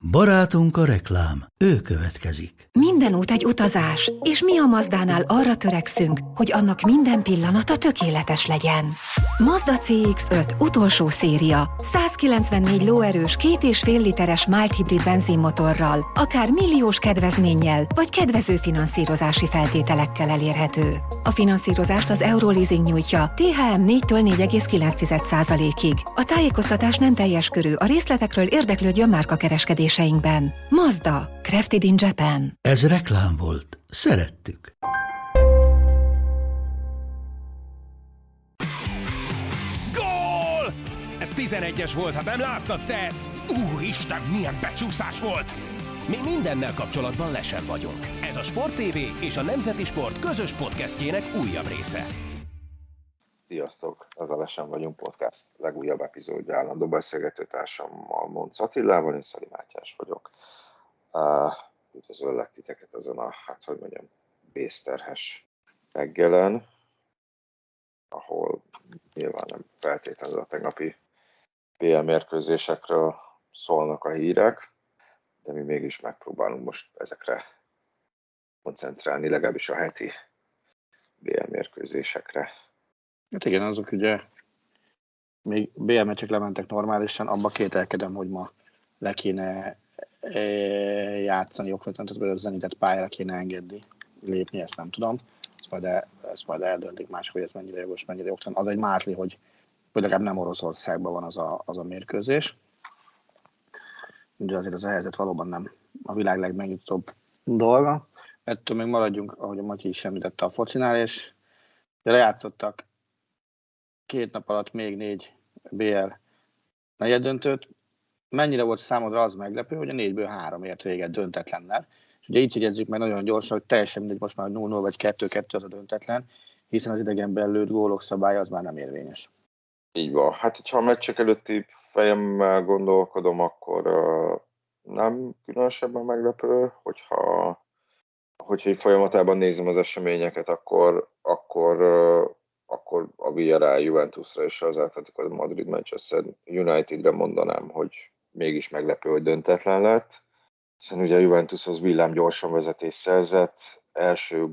Barátunk a reklám, ő következik. Minden út egy utazás, és mi a Mazdánál arra törekszünk, hogy annak minden pillanata tökéletes legyen. Mazda CX-5 utolsó széria, 194 lóerős 2,5 literes mild hibrid benzinmotorral, akár milliós kedvezménnyel, vagy kedvező finanszírozási feltételekkel elérhető. A finanszírozást az Euroleasing nyújtja, THM 4-től 4,9%-ig. A tájékoztatás nem teljes körű, a részletekről érdeklődjön márkakereskedéseinkben. Mazda, crafted in Japan. Ez reklám volt. Szerettük. Gól! Ez 11-es volt, ha nem láttad te! Úristen, milyen becsúszás volt! Mi mindennel kapcsolatban lesen vagyunk. Ez a Sport TV és a Nemzeti Sport közös podcastjének újabb része. Sziasztok! Ez a Lesen vagyunk podcast legújabb epizódja, állandó beszélgetőtársammal Monc Attilával, én Szali Mátyás vagyok. Üdvözöllek titeket ezen a, vészterhes reggelen, ahol nyilván nem feltétlenül a tegnapi BL mérkőzésekről szólnak a hírek, de mi mégis megpróbálunk most ezekre koncentrálni, legalábbis a heti BL mérkőzésekre. Hát igen, azok ugye még BL meccsek lementek normálisan, abba kételkedem, hogy ma le kéne játszani okvetlenül, tehát a Zenitet pályára kéne engedni, lépni, ezt nem tudom. Ezt majd eldöntik mások, hogy ez mennyire jogos, mennyire jogtalan. Az egy mázli, hogy legalább nem Oroszországban van az a mérkőzés. Ugye azért az a helyzet valóban nem a világ legmegnyitóbb dolga. Ettől még maradjunk, ahogy a Matyi is említette, a focinál, és lejátszottak 2 nap alatt még 4 BL negyeddöntőt. Mennyire volt számodra az meglepő, hogy a 4-ből 3 ért véget döntetlennel. És ugye így jegyezzük meg nagyon gyorsan, hogy teljesen mindegy, most már 0-0 vagy 2-2 az a döntetlen, hiszen az idegenben lőtt gólok szabálya az már nem érvényes. Így van. Hát, hogyha a meccsek előtti fejemmel gondolkodom, akkor nem különösebben meglepő, hogyha így folyamatában nézem az eseményeket, akkor a Villarreal Juventusra és az Atletico Madrid Manchester Unitedre mondanám, hogy mégis meglepő, hogy döntetlen lett. Hiszen ugye a Juventushoz villámgyorsan vezetés szerzett, első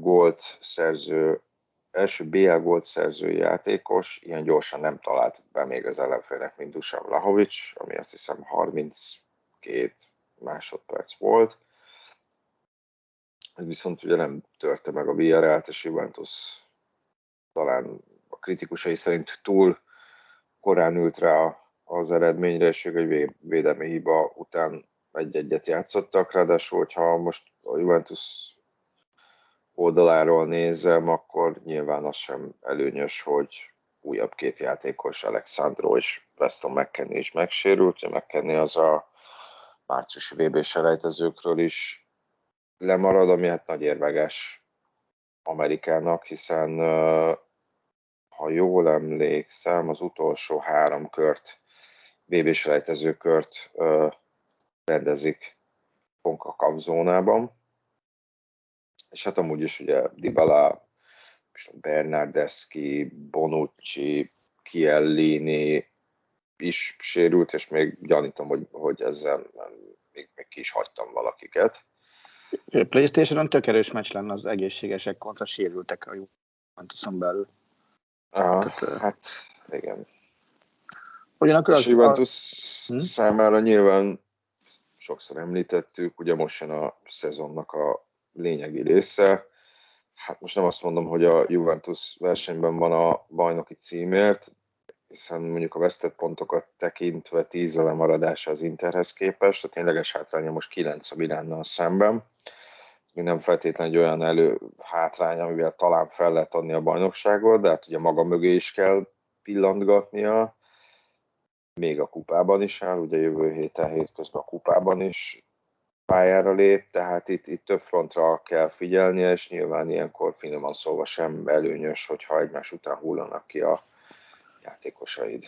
BL gólt szerző játékos, ilyen gyorsan nem talált be még az ellenfélnek, mint Dusan Vlahovic, ami azt hiszem 32 másodperc volt. Ez viszont ugye nem törte meg a Villarrealt, és Juventus talán a kritikusai szerint túl korán ült rá az eredményre, és egy védelmi hiba után egy-egyet játszottak. Ráadásul, hogyha most a Juventus oldaláról nézem, akkor nyilván az sem előnyös, hogy újabb 2 játékos, Alexandro és Weston McKennie is megsérült. Ugye McKennie az a márciusi VB-selejtezőkről is lemarad, ami hát nagy érveges Amerikának, hiszen ha jól emlékszem, az utolsó 3 kört, VB-selejtező kört rendezik CONCACAF zónában. És hát amúgy is ugye Dybala, Bernardeschi, Bonucci, Chiellini is sérült, és még gyanítom, hogy ezzel még ki is hagytam valakiket. PlayStation-on tök erős meccs lenne az egészségesek kontra sérültek a Juventuson belül. Hát igen. Ugyanakkor és Juventus számára nyilván sokszor említettük, ugye most jön a szezonnak a lényegi része. Hát most nem azt mondom, hogy a Juventus versenyben van a bajnoki címért, hiszen mondjuk a vesztett pontokat tekintve 10 a lemaradása az Interhez képest, tehát tényleges hátránya most 9 a Milánnal szemben. Még nem feltétlenül egy olyan hátrány, amivel talán fel lehet adni a bajnokságot, de hát ugye maga mögé is kell pillantgatnia. Még a kupában is áll, ugye jövő hétközben a kupában is pályára lép, tehát itt több frontra kell figyelnie, és nyilván ilyenkor finoman szólva sem előnyös, hogyha egymás után hullanak ki a játékosaid.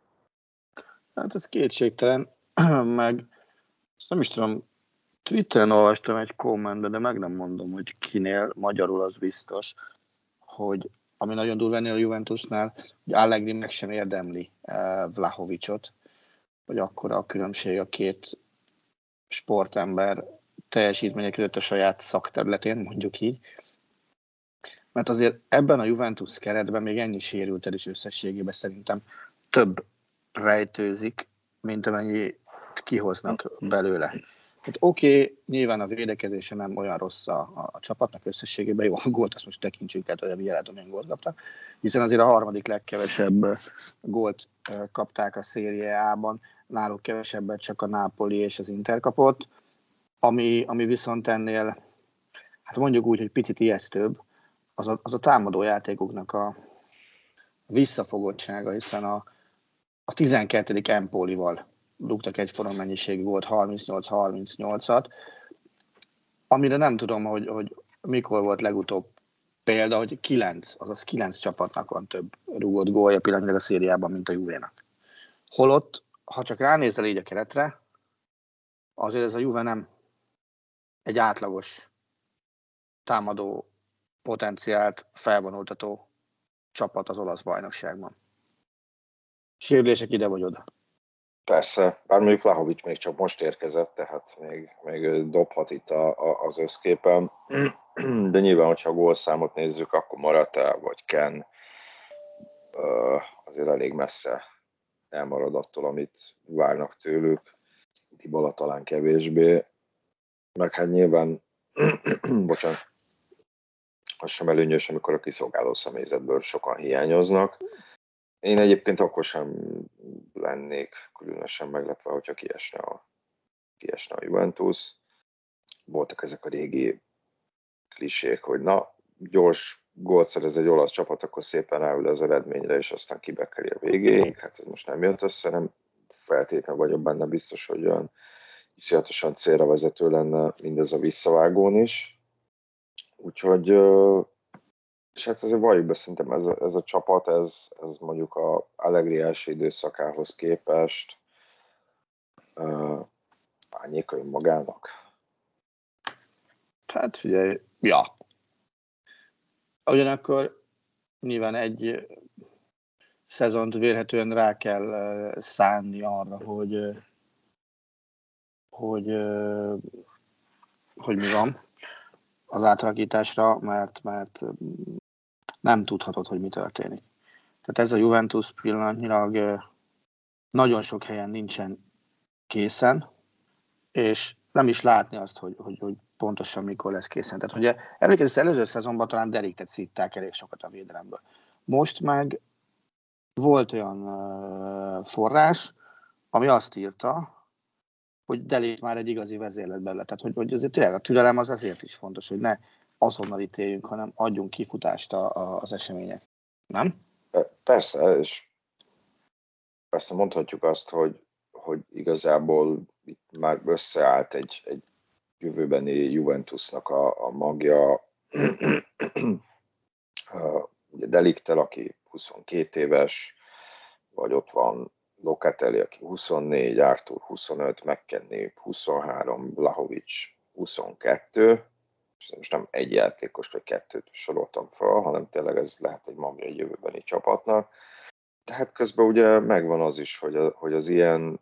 Hát ez kétségtelen, meg azt nem is tudom, Twitteren olvastam egy kommentbe, de meg nem mondom, hogy kinél, magyarul az biztos, hogy ami nagyon durva ennél a Juventusnál, hogy Allegri meg sem érdemli Vlahovicot, hogy akkora a különbség a 2 sportember teljesítmények között a saját szakterületén, mondjuk így. Mert azért ebben a Juventus keretben még ennyi sérültel is összességében szerintem több rejtőzik, mint amennyi kihoznak belőle. Hát oké, nyilván a védekezése nem olyan rossz a csapatnak összességében, jó, a gólt azt most tekintsünk el, hogy a Villarreal milyen gólt kaptak, hiszen azért a harmadik legkevesebb gólt kapták a Serie A-ban, náluk kevesebbet csak a Napoli és az Inter kapott, ami viszont ennél, hát mondjuk úgy, hogy picit ijesztőbb, az a támadó játékoknak a visszafogottsága, hiszen a 12. Empolival dugtak egyforma mennyiségű gólt, 38-38-at, amire nem tudom, hogy mikor volt legutóbb példa, hogy 9 csapatnak van több rúgott gólja pillanatnyilag a szériában, mint a Juvénak. Holott, ha csak ránézel így a keretre, azért ez a Juve nem egy átlagos támadó potenciált felvonultató csapat az olasz bajnokságban. Sérülések ide vagy oda. Persze, bár mondjuk Vlahovics még csak most érkezett, tehát még dobhat itt az összképen. De nyilván, hogyha a gólszámot nézzük, akkor Morata vagy Ken azért elég messze elmarad attól, amit várnak tőlük. Dybala talán kevésbé. Meg hát nyilván, bocsánat, az sem előnyös, amikor a kiszolgáló személyzetből sokan hiányoznak. Én egyébként akkor sem lennék különösen meglepve, hogyha kiesne a Juventus. Voltak ezek a régi klisék, hogy na, gyors gólt szerez egy olasz csapat, akkor szépen ráül az eredményre, és aztán kibekeli a végéig. Hát ez most nem jött össze, nem feltétlenül vagyok benne biztos, hogy olyan iszonyatosan célra vezető lenne mindez a visszavágón is. Úgyhogy, és hát azért valljuk be, szerintem ez a csapat, ez mondjuk a Allegri első időszakához képest árnyékai magának. Hát figyelj, ja. Ugyanakkor nyilván egy szezont vélhetően rá kell szánni arra, hogy mi van az átalakításra, mert nem tudhatod, hogy mi történik. Tehát ez a Juventus pillanatnyilag nagyon sok helyen nincsen készen, és nem is látni azt, hogy pontosan mikor lesz készen. Tehát ugye előző szezonban talán derítet szítták elég sokat a védelemből. Most meg volt olyan forrás, ami azt írta, hogy Delit már egy igazi vezérlet belőle. Tehát, hogy azért tényleg a türelem az azért is fontos, hogy ne azonnal ítéljünk, hanem adjunk kifutást az események. Nem? Persze, és persze mondhatjuk azt, hogy igazából itt már összeállt egy jövőbeni Juventusnak a magja. Ugye Deliktel, aki 22 éves, vagy ott van Locatelli, aki 24, Arthur 25, McKennie 23, Vlahovic 22, és most nem egy játékos vagy kettőt soroltam fel, hanem tényleg ez lehet egy magja egy jövőbeni csapatnak. Tehát közben ugye megvan az is, hogy az ilyen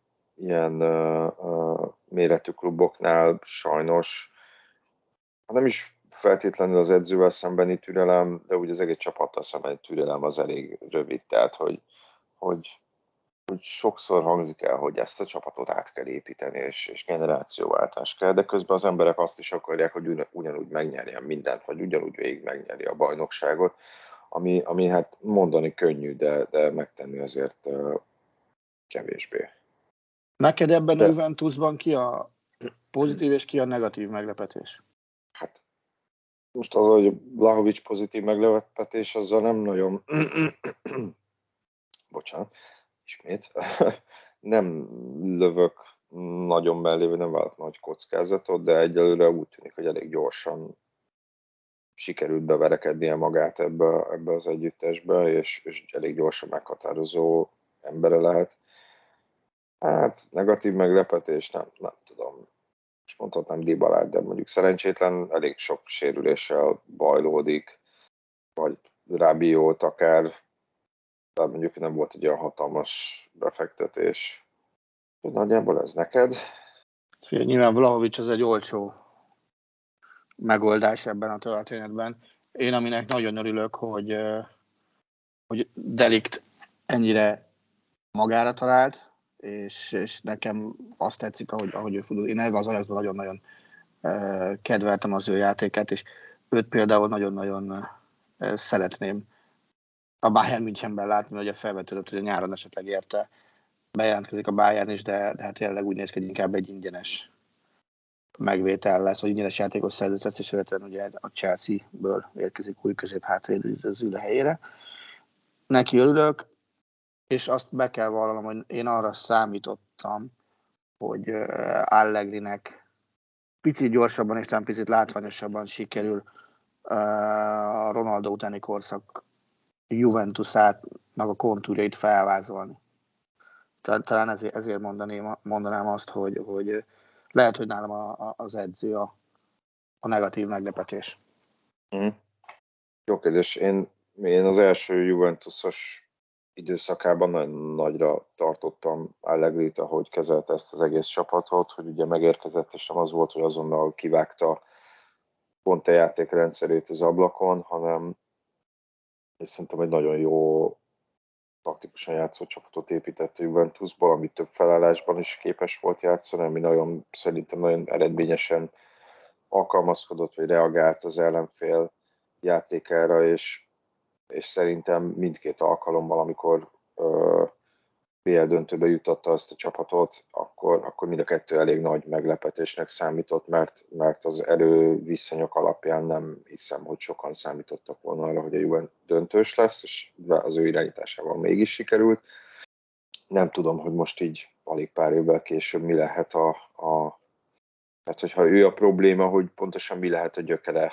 méretű kluboknál sajnos, nem is feltétlenül az edzővel szembeni türelem, de úgy az egész csapattal szembeni türelem az elég rövid, tehát hogy sokszor hangzik el, hogy ezt a csapatot át kell építeni, és generációváltás kell, de közben az emberek azt is akarják, hogy ugyanúgy megnyerjen mindent, vagy ugyanúgy végig megnyeri a bajnokságot, ami hát mondani könnyű, de megtenni azért kevésbé. Neked ebben a Juventusban ki a pozitív és ki a negatív meglepetés? Hát most az, hogy Vlahovic pozitív meglepetés, azzal nem nagyon... Bocsánat, ismét. Nem lövök nagyon mellé, nem vállalt nagy kockázatot, de egyelőre úgy tűnik, hogy elég gyorsan sikerült beverekednie magát ebbe az együttesbe, és elég gyorsan meghatározó embere lehet. Hát negatív meglepetés, nem tudom. Most mondhatnám Dybalát, de mondjuk szerencsétlen elég sok sérüléssel bajlódik, vagy Rabiot akár, de mondjuk nem volt egy olyan hatalmas befektetés. Nagyjából ez neked? Nyilván Vlahovics az egy olcsó megoldás ebben a történetben. Én aminek nagyon örülök, hogy De Ligt ennyire magára talált, és nekem azt tetszik, ahogy ő fut. Én elve az Ajaxban nagyon-nagyon kedveltem az ő játékát, és őt például nagyon-nagyon szeretném a Bayern Münchenben látni, hogy a felvetődött, hogy a nyáron esetleg érte bejelentkezik a Bayern is, de hát jelenleg úgy néz ki, hogy inkább egy ingyenes megvétel lesz, hogy ingyenes játékos szerződés, és illetve ugye a Chelsea-ből érkezik új középhátvédő helyére. Neki örülök, és azt be kell vallanom, hogy én arra számítottam, hogy Allegrinek picit gyorsabban és talán picit látványosabban sikerül a Ronaldo utáni korszak Juventusát, meg a kontúrjait felvázolni. Talán ezért mondanám azt, hogy lehet, hogy nálam az edző a negatív meglepetés. Jó kérdés. Én az első Juventusos időszakában nagyon nagyra tartottam Allegrit, ahogy kezelte ezt az egész csapatot, hogy ugye megérkezett, és nem az volt, hogy azonnal kivágta Conte játékrendszerét az ablakon, hanem és szerintem egy nagyon jó taktikusan játszó csapatot épített Juventusból, ami több felállásban is képes volt játszani, ami szerintem nagyon eredményesen alkalmazkodott, vagy reagált az ellenfél játékára, és szerintem mindkét alkalommal, amikor BL döntőbe jutotta azt a csapatot, akkor mind a kettő elég nagy meglepetésnek számított, mert az erőviszonyok alapján nem hiszem, hogy sokan számítottak volna arra, hogy a Juve döntős lesz, és az ő irányításával mégis sikerült. Nem tudom, hogy most így alig pár évvel később mi lehet tehát, hogyha ő a probléma, hogy pontosan mi lehet a gyökere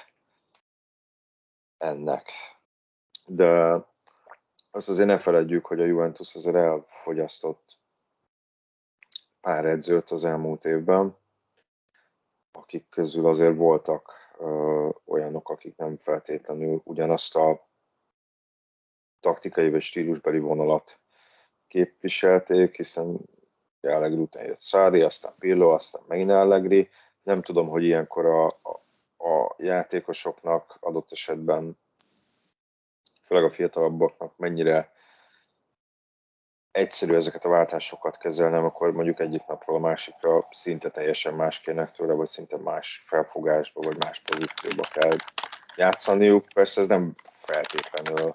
ennek. De azt azért ne feledjük, hogy a Juventus azért elfogyasztott pár edzőt az elmúlt évben, akik közül azért voltak olyanok, akik nem feltétlenül ugyanazt a taktikai vagy stílusbeli vonalat képviselték, hiszen Allegri után jött Sarri, aztán Pirlo, aztán megint Allegri. Nem tudom, hogy ilyenkor a játékosoknak adott esetben, főleg a fiatalabbaknak mennyire egyszerű ezeket a váltásokat kezelnem, akkor mondjuk egyik napról a másikra szinte teljesen más kérnek tőle, vagy szinte más felfogásba, vagy más pozícióba kell játszaniuk. Persze ez nem feltétlenül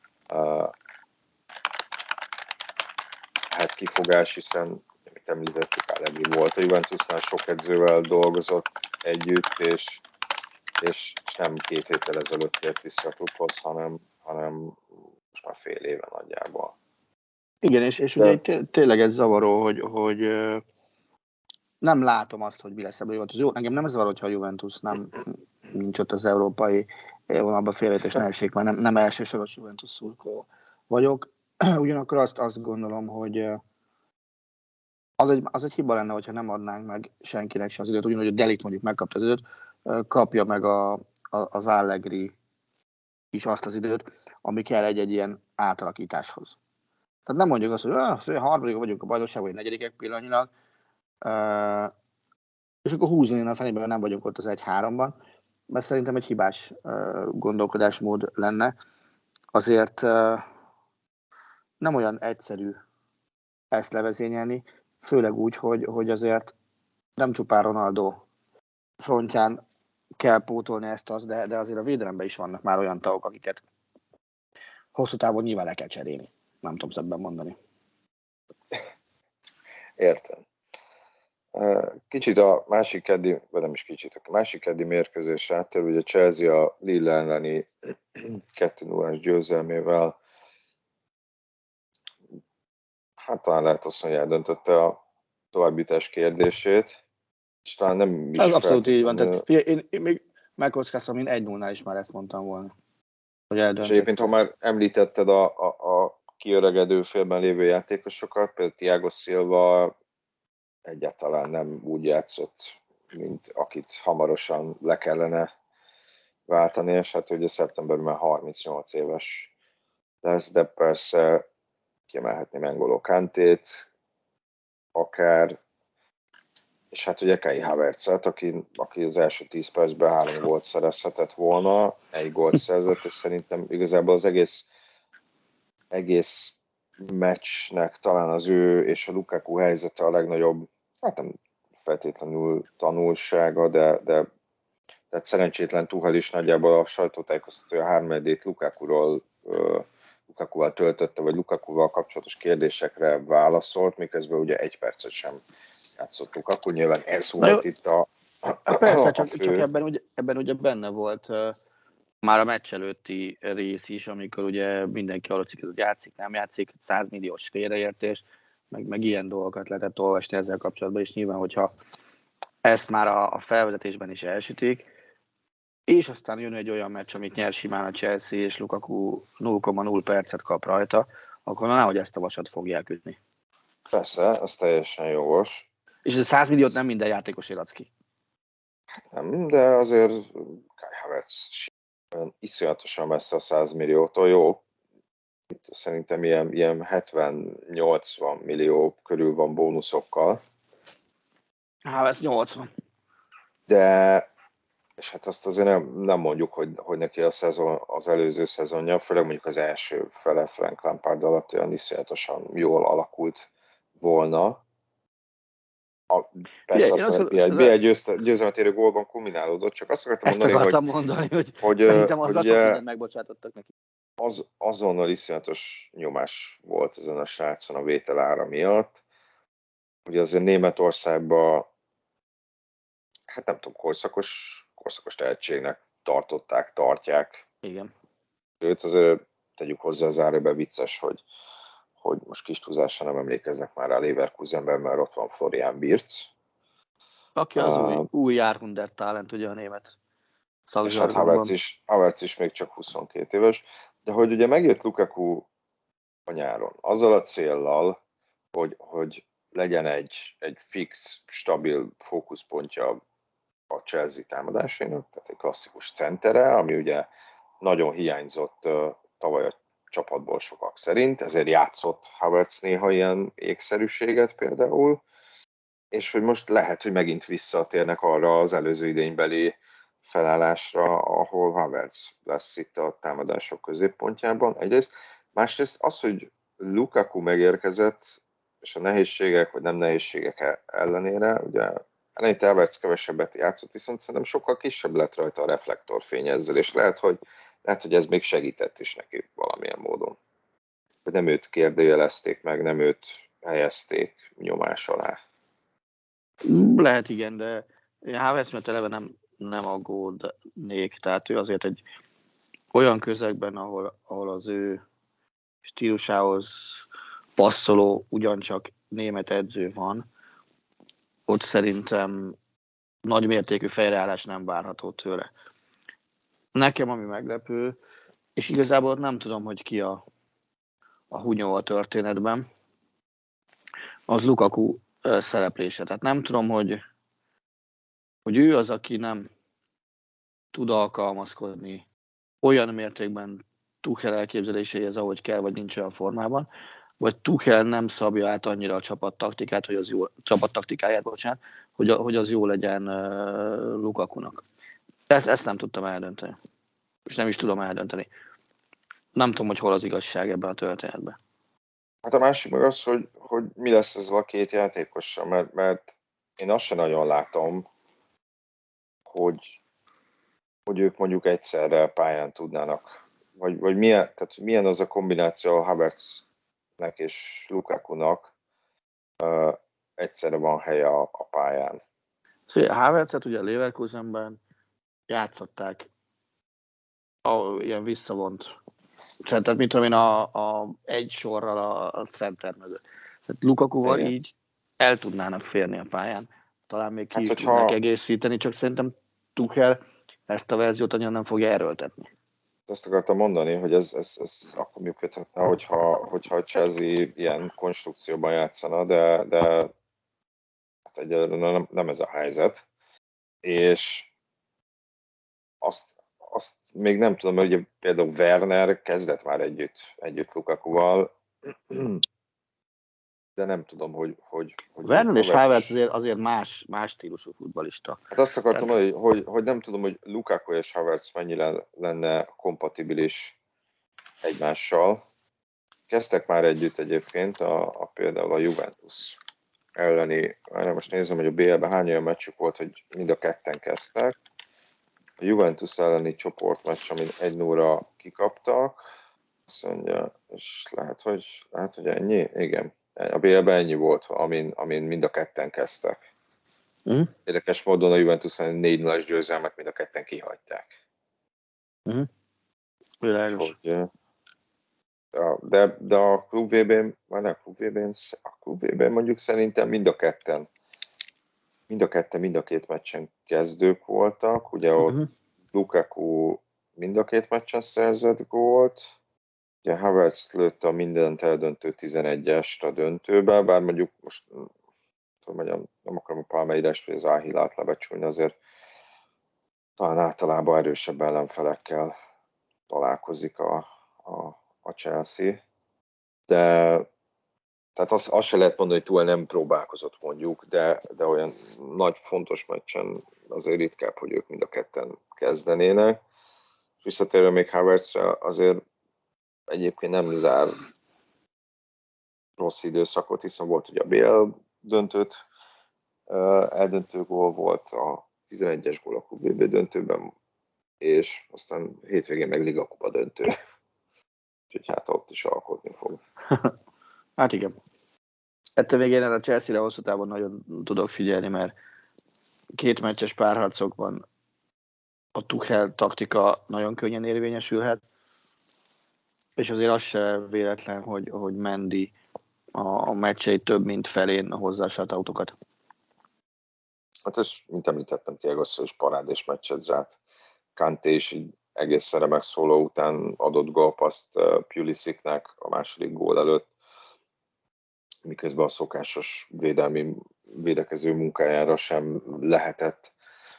hát kifogás, hiszen, amit említettük, Allegri volt a Juventusnál, sok edzővel dolgozott együtt, és nem 2 héttel ezelőtt tért vissza a klubhoz, hanem most már fél éve nagyjából. Igen, és ugye tényleg ez zavaró, hogy nem látom azt, hogy mi lesz ebből a Juventus. Jó, engem nem zavaró, hogyha a Juventus nincs ott az európai vonalban félreértés ne essék, mert nem elsősoros Juventus szurkoló vagyok. Ugyanakkor azt gondolom, hogy az egy hiba lenne, hogyha nem adnánk meg senkinek se az időt, ugyanúgy a De Ligt mondjuk megkapta az időt, kapja meg az Allegri is azt az időt, ami kell egy ilyen átalakításhoz. Tehát nem mondjuk azt, hogy harmadikok vagyunk a bajnokságban, vagy negyedikek pillanatnyilag, és akkor húzni a fenében, nem vagyunk ott az 1-3-ban, mert szerintem egy hibás gondolkodásmód lenne. Azért nem olyan egyszerű ezt levezényelni, főleg úgy, hogy azért nem csupán Ronaldo frontján kell pótolni ezt, de azért a védelemben is vannak már olyan tagok, akiket hosszú távon nyilván le kell cserélni. Nem tudom szebben mondani. Értem. Kicsit a másik keddi, vagy nem is kicsit, a másik keddi mérkőzésre áttérve, ugye Chelsea a Lille elleni 2-0-ás győzelmével, hát talán lehet azt mondani, hogy eldöntötte a továbbjutás kérdését, és talán nem is ez abszolút így van. Tehát, én még megkockáztam, én 1-0-nál is már ezt mondtam volna. Hogy és egyébként, ha már említetted a kiöregedő félben lévő játékosokat, például Thiago Silva egyáltalán nem úgy játszott, mint akit hamarosan le kellene váltani, és hát ugye szeptemberben már 38 éves lesz, de persze kiemelhetném N'Golo Kantét, akár, és hát ugye Kai Havertzet, aki az első 10 percben 3 gólt szerezhetett volna, 1 gólt szerzett, és szerintem igazából az egész meccsnek talán az ő és a Lukaku helyzete a legnagyobb, hát nem feltétlenül tanulsága, de tehát szerencsétlen Tuchel is nagyjából a sajtótájékoztatója 3-ét Lukakuval töltötte, vagy Lukakuval kapcsolatos kérdésekre válaszolt, miközben ugye 1 percet sem játszottuk. Akkor nyilván ez volt itt a persze, csak ebben ugye benne volt már a meccs előtti rész is, amikor ugye mindenki hallatszik, hogy játszik, nem játszik, 100 milliós félreértés, meg ilyen dolgokat lehetett olvasni ezzel kapcsolatban, és nyilván, hogyha ezt már a felvezetésben is elsütik, és aztán jön egy olyan meccs, amit nyer simán a Chelsea, és Lukaku 0,0 percet kap rajta, akkor nehogy ezt a vasat fogják ütni. Persze, ez teljesen jogos. És ez 100 milliót nem minden játékos éladsz ki. Nem, de azért Kai Havertz iszonyatosan messze a 100 milliótól, jó. Szerintem ilyen 70-80 millió körül van bónuszokkal. Havertz 80. De, és hát azt azért nem mondjuk, hogy neki az előző szezonja, főleg mondjuk az első fele Frank Lampard alatt olyan iszonyatosan jól alakult volna. Persze BL győzelmet érő gólban kulminálódott, csak azt akartam mondani, hogy szerintem azzal sok mindent megbocsátottak neki. Azonnal iszonyatos nyomás volt ezen a srácon a vételára miatt. Ugye azért Németországban, hát nem tudom, korszakos tehetségnek tartják. Igen. Őt azért tegyük hozzá az záróba vicces, hogy most kis túlzással nem emlékeznek már rá Leverkusenben, mert ott van Florian Wirtz. Aki az új Jahrhundert talent, ugye a német szakzsargonban. És hát Havertz is még csak 22 éves, de hogy ugye megjött Lukaku a nyáron, azzal a céllal, hogy legyen egy fix, stabil fókuszpontja a Chelsea támadásainak, tehát egy klasszikus centere, ami ugye nagyon hiányzott tavaly a csapatból sokak szerint, ezért játszott Havertz néha ilyen ékszerűséget például, és hogy most lehet, hogy megint visszatérnek arra az előző idénybeli felállásra, ahol Havertz lesz itt a támadások középpontjában egyrészt. Másrészt az, hogy Lukaku megérkezett, és a nehézségek vagy nem nehézségek ellenére, ugye eleinte Havertz kevesebbet játszott, viszont szerintem sokkal kisebb lett rajta a reflektorfény ezzel, és lehet, hogy ez még segített is neki valamilyen módon. Hogy nem őt kérdőjelezték meg, nem őt helyezték nyomás alá. Lehet, igen, de Havertz mert eleve nem aggódnék, tehát ő azért egy olyan közegben, ahol az ő stílusához passzoló, ugyancsak német edző van, ott szerintem nagy mértékű fejreállás nem várható tőle. Nekem ami meglepő, és igazából nem tudom, hogy ki a hunyó a történetben, az Lukaku szereplése. Tehát nem tudom, hogy ő az, aki nem tud alkalmazkodni olyan mértékben Tuchel elképzeléseihez, ahogy kell, vagy nincs olyan formában, vagy Tuchel nem szabja át annyira a csapattaktikát, hogy az jó legyen Lukakunak. Ezt nem tudtam eldönteni. És nem is tudom eldönteni. Nem tudom, hogy hol az igazság ebben a történetben. Hát a másik meg az, hogy mi lesz ezzel a két játékossal, mert én azt sem nagyon látom, hogy ők mondjuk egyszerre pályán tudnának, vagy milyen az a kombináció a Havertznek és Lukakunak egyszerre van helye a pályán. Havertzet ugye Leverkusenben játszották ilyen visszavont, tehát mint tudom én egy sorral a center mögött. Tehát Lukakuval így el tudnának férni a pályán. Talán még ki is tudnak egészíteni, csak szerintem Tuchel ezt a verziót annyira nem fogja erőltetni. Ezt akartam mondani, hogy ez akkor működhetne, hogyha a Chelsea ilyen konstrukcióban játszana, de hát egyelőre nem ez a helyzet. És azt még nem tudom, mert ugye például Werner kezdett már együtt Lukakuval, de nem tudom, hogy Vernon és Havertz azért más stílusú futballista. Hát azt akartam mondani, hogy nem tudom, hogy Lukaku és Havertz mennyire lenne kompatibilis egymással. Kezdtek már együtt egyébként, például a Juventus elleni, most nézem, hogy a BL-ben hány olyan meccsük volt, hogy mind a ketten kezdtek. A Juventus elleni csoportmeccs, amin 1-0-ra kikaptak, azt mondja, és lehet, hogy ennyi? Igen. A BL-ben ennyi volt, amin mind a ketten kezdtek. Érdekes módon a Juventus 4-0-as győzelmet mind a ketten kihagyták. Világos. De a Klub VB-n mondjuk szerintem mind a két meccsen kezdők voltak. Ugye ott Lukaku mind a két meccsen szerzett gólt. Ugye Havertz lőtte a mindent eldöntő 11-est a döntőbe, bár mondjuk most nem akarom a Palmeirást vagy az Al-Hilalt lebecsülni, azért talán általában erősebb ellenfelekkel találkozik a Chelsea. De tehát azt se lehet mondani, hogy túl nem próbálkozott mondjuk, de olyan nagy fontos meccsen azért ritkább, hogy ők mind a ketten kezdenének. És visszatérve még Havertzre, azért egyébként nem zár rossz időszakot, hiszen volt ugye a BL döntőt, eldöntő gól volt, a 11-es gól a Klub VB döntőben, és aztán hétvégén meg Liga Kupa döntő. Úgyhogy hát ott is alkotni fog. Hát igen. Ettől végén a Chelsea-re hosszú távon nagyon tudok figyelni, mert két meccses párharcokban a Tuchel taktika nagyon könnyen érvényesülhet, és azért az se véletlen, hogy Mendy a meccsei több mint felén hozzá a shutoutokat. Hát ez, mint említettem, Thiago is parádés meccset zárt. Kanté is így egészen remek szóló után adott gólpasszt Pulisicnek a második gól előtt, miközben a szokásos védekező munkájára sem lehetett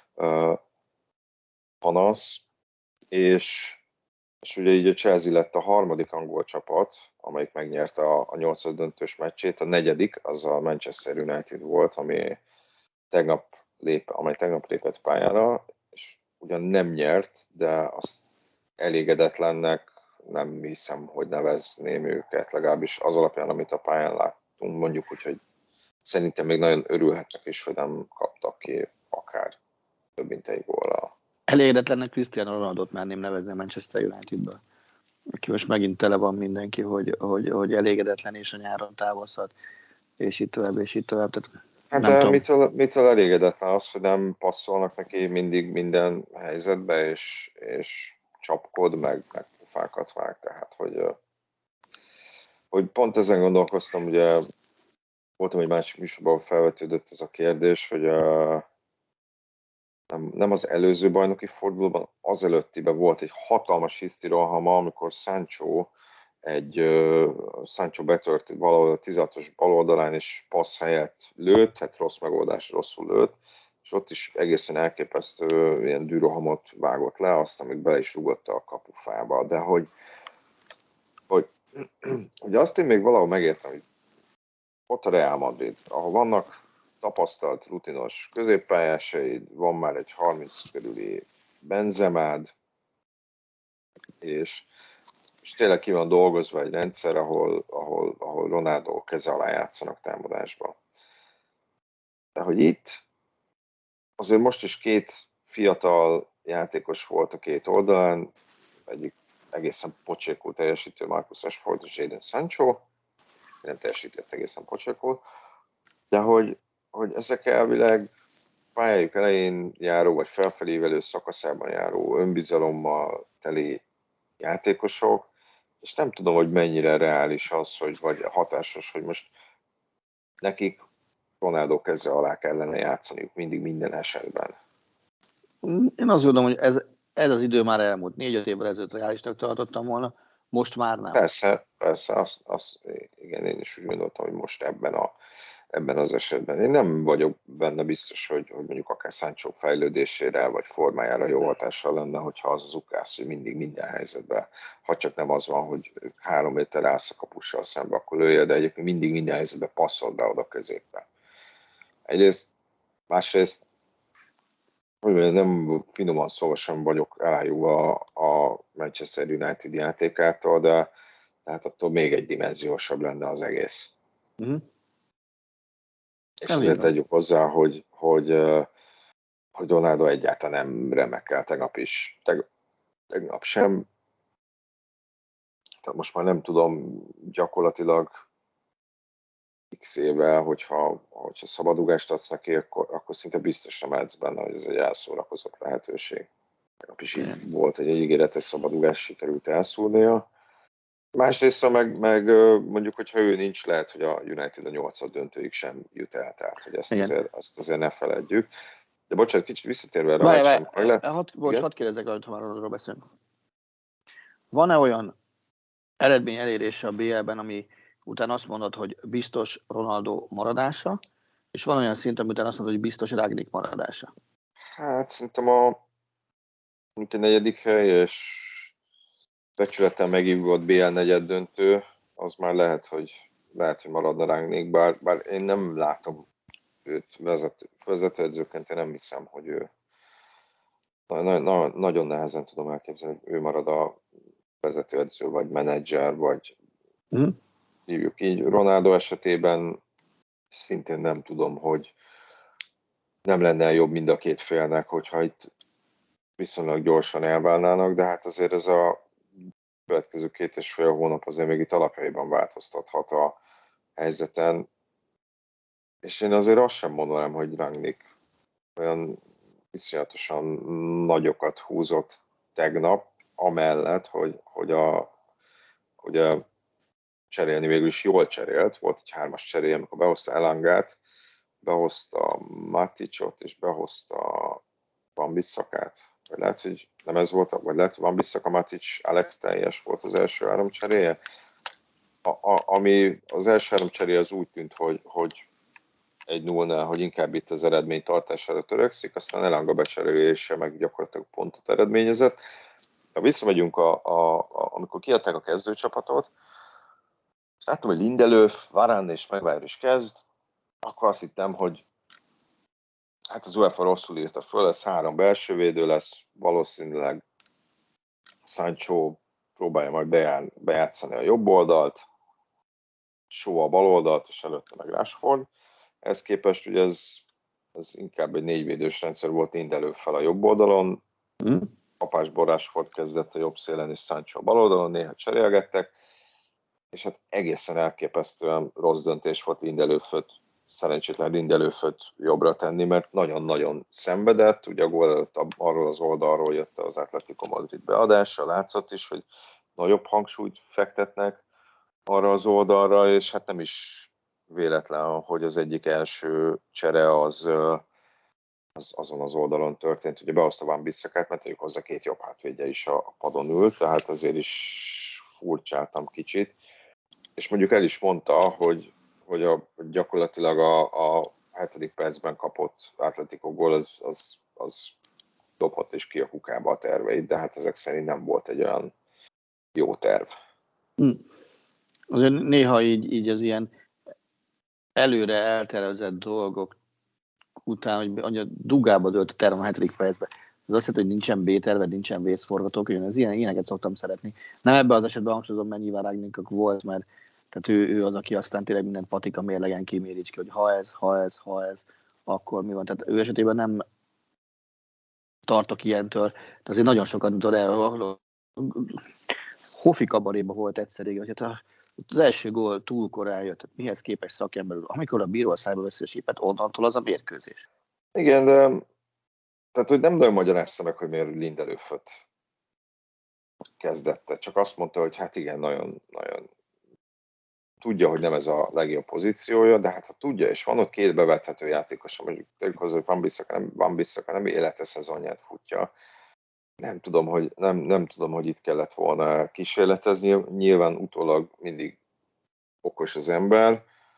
panasz, és ugye így a Chelsea lett a harmadik angol csapat, amelyik megnyerte a 8. döntős meccsét, a negyedik az a Manchester United volt, amely tegnap lépett pályára, és ugyan nem nyert, de azt elégedetlennek nem hiszem, hogy nevezném őket, legalábbis az alapján, amit a pályán láttunk, mondjuk, úgyhogy szerintem még nagyon örülhetnek is, hogy nem kaptak ki akár több mint egy góllal. Elégedetlennek Cristiano Ronaldot merném nevezni a Manchester Unitedből. Aki most megint tele van mindenki, hogy elégedetlen és a nyáron távozhat, és itt tovább. Tehát hát de mitől elégedetlen az, hogy nem passzolnak neki mindig minden helyzetbe, és csapkod, meg fákat vág, tehát hogy pont ezen gondolkoztam, ugye voltam egy másik műsorban, felvetődött ez a kérdés, hogy nem az előző bajnoki fordulóban, az előttiben volt egy hatalmas hisztirohama, amikor Sancho betört valahol a 16-os baloldalán, és passz helyett lőtt, hát rossz megoldás, rosszul lőtt, és ott is egészen elképesztő ilyen dűrohamot vágott le, aztán még bele is rúgott a kapufába, de hogy azt én még valahol megértem, hogy ott a Real Madrid, ahol vannak tapasztalt, rutinos középpályásaid, van már egy 30 körüli Benzemád, és tényleg ki van dolgozva egy rendszer, ahol Ronaldo keze alá játszanak támadásba. De hogy itt azért most is két fiatal játékos volt a két oldalán, egyik egészen pocsékul teljesítő Marcus Rashford és Jadon Sancho, nem teljesített egészen pocsékul, de hogy ezek elvileg pályájuk elején járó, vagy felfelévelő szakaszában járó önbizalommal teli játékosok, és nem tudom, hogy mennyire reális az, vagy hatásos, hogy most nekik Ronaldo keze alá kellene játszaniuk mindig minden esetben. Én azt gondolom, hogy ez az idő már elmúlt. 4-5 évvel ezelőtt reálisnak tartottam volna, most már nem. Persze, igen, én is úgy gondoltam, hogy most ebben ebben az esetben. Én nem vagyok benne biztos, hogy mondjuk akár Sancho fejlődésére vagy formájára jó hatással lenne, hogyha az ukász, hogy mindig minden helyzetben, ha csak nem az van, hogy 3 méter állsz a kapussal szembe, akkor lője, de egyébként mindig minden helyzetben passzol be oda középbe. Egyrészt, másrészt, hogy nem finoman szóval sem vagyok elájúva a Manchester United játékától, de hát attól még egy dimenziósabb lenne az egész. Uh-huh. És azért tegyük hozzá, hogy Ronaldo egyáltalán nem remekel tegnap is. Tegnap sem. Tehát most már nem tudom, gyakorlatilag x éve, hogyha szabadugást adsz neki, akkor szinte biztos nem állsz benne, hogy ez egy elszórakozott lehetőség. Tegnap is így volt, egy ígéretes szabadugást sikerült elszúrnia. Másrészt meg mondjuk, hogyha ő nincs, lehet, hogy a United a 8. döntőig sem jut el, tehát hogy ezt azért ne feledjük. De bocsánat, kicsit visszatérve erre. Hadd kérdezzek, ha már arról beszélünk. Van-e olyan eredmény elérése a BL-ben, ami után azt mondod, hogy biztos Ronaldo maradása, és van olyan szint, ami után azt mondod, hogy biztos Rangnick maradása? Hát szerintem a 4. hely, és becsülettel megívott BL 4. döntő, az már lehet, hogy maradna Rangnick, bár én nem látom őt vezetőedzőként, én nem hiszem, hogy ő nagyon nehezen tudom elképzelni, hogy ő marad a vezetőedző, vagy menedzser, vagy hívjuk így. Ronaldo esetében szintén nem tudom, hogy nem lenne jobb mind a két félnek, hogyha itt viszonylag gyorsan elválnának, de hát azért ez a következő 2,5 hónap azért még itt alapjaiban változtathat a helyzeten. És én azért azt sem mondanám, hogy Rangnick olyan iszonyatosan nagyokat húzott tegnap, amellett, hogy cserélni végül is jól cserélt. Volt egy 3-as cserél, amikor behozta Elangát, behozta Maticot, és behozta Van Bissakát. Vagy lehet, hogy nem ez volt, vagy lehet, hogy Van Bissaka, Matic, Alex teljes volt az első 3 cseréje. Ami az első 3 cseréje az úgy tűnt, hogy 1-0-nál, hogy inkább itt az eredmény tartására törekszik, aztán Elanga becserélése meg gyakorlatilag pontot eredményezett. Ha visszamegyünk, amikor kiadták a kezdőcsapatot, és láttam, hogy Lindelöf, Varane és Maguire is kezd, akkor azt hittem, hogy hát az UEFA rosszul írta föl, ez 3 belső védő lesz, valószínűleg Sancho próbálja majd bejátszani a jobb oldalt, Shaw a bal oldalt, és előtte meg Rashford. Ehhez képest ugye ez inkább egy 4 védős rendszer volt, Lindelöf a jobb oldalon, Kapásból Rashford kezdett a jobb szélen, és Sancho a bal oldalon, néha cserélgettek, és hát egészen elképesztően rossz döntés volt szerencsétlen Lindelöföt jobbra tenni, mert nagyon-nagyon szenvedett, ugye a gól előtt arról az oldalról jött az Atletico Madrid beadása, látszott is, hogy nagyobb hangsúlyt fektetnek arra az oldalra, és hát nem is véletlen, hogy az egyik első csere az azon az oldalon történt. Ugye behozta Van Bissakát, mert tegyük hozzá 2 jobb hátvédje is a padon ült, tehát azért is furcsáltam kicsit. És mondjuk el is mondta, hogy gyakorlatilag a 7. percben kapott Atletico gól, az dobhat is ki a kukába a terveit, de hát ezek szerint nem volt egy olyan jó terv. Azért néha így az ilyen előre eltervezett dolgok után, hogy a dugába dőlt a terv a 7. percben. Ez azt jelenti, hogy nincsen B-terve, nincsen vészforgatókönyv, ez ilyeneket szoktam szeretni. Nem ebben az esetben hangsúlyozom, mert nyilván Rangnick volt, mert tehát ő az, aki aztán tényleg minden patika mérlegen kiméríts ki, hogy ha ez, akkor mi van. Tehát ő esetében nem tartok ilyentől. De azért nagyon sokat tudod Hofi kabaréba volt egyszer, hogy hát az első gól túl korán jött, tehát mihez képes szakemberül. Amikor a bíró a szájba veszi a sípet, onnantól az a mérkőzés. Igen, de tehát, hogy nem nagyon magyarázta meg, hogy miért Lindelöföt kezdette. Csak azt mondta, hogy hát igen, nagyon tudja, hogy nem ez a legjobb pozíciója, de hát ha tudja, és van ott 2 bevethető játékos, mondjuk tegyük hozzá, hogy Van Bissaka nem élete szezonját futja. Nem tudom, hogy itt kellett volna kísérletezni. Nyilván utólag mindig okos az ember,